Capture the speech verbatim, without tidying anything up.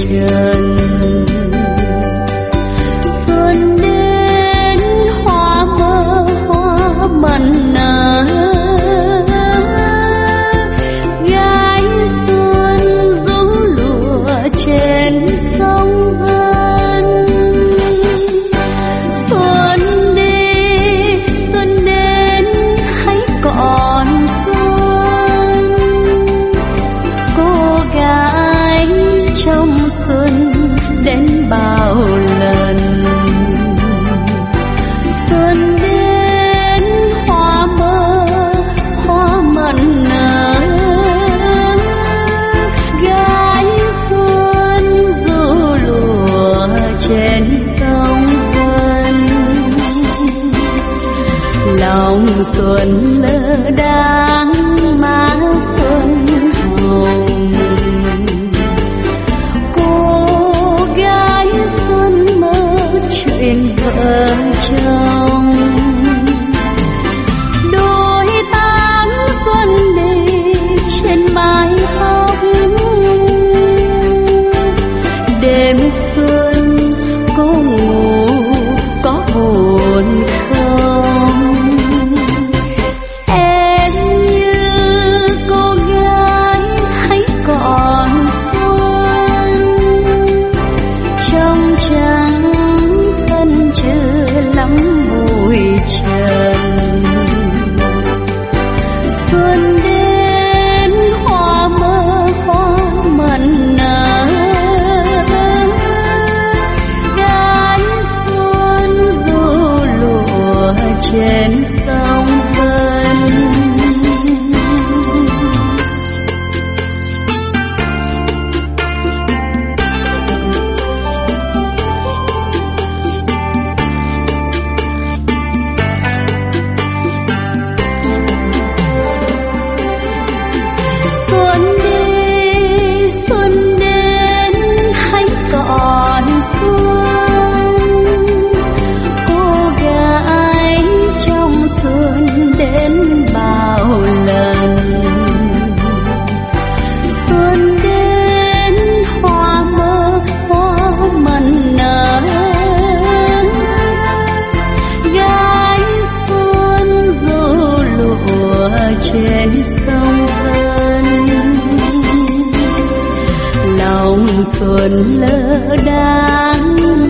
trần. Xuân đến hoa mơ hoa mận nở, gái xuân rú lụa trên sông Hân. Xuân đi xuân đến hãy còn xuân, cô gái trong xuân đến bao lần. Xuân đến hoa mơ hoa mận nở, gái xuân ru lụa trên sông Vân. Lòng xuân lơ đãng má xuân hồng, cô gái xuân mơ chuyện vợ chồng. Đôi tán xuân đi trên mái tóc, đêm xuân cô ngủ có hồn không? Em như cô gái hãy còn xuân, trong trắng thân chưa lắm bụi trần. Xuân đến hoa mơ hoa mận nở, gái xuân ru lụa trên sông Vân. Xuân đi xuân đến hãy còn xuân, cô gái trong xuân đến bao lần. Xuân đến hoa mơ hoa mận nở, gái xuân ru lụa trên sông Vân. Lòng xuân lơ đãng